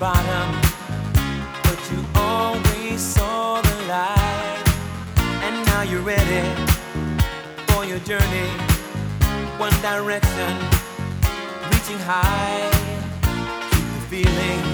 bottom, but you always saw the light. And now you're ready for your journey, one direction, reaching high. Keep the feeling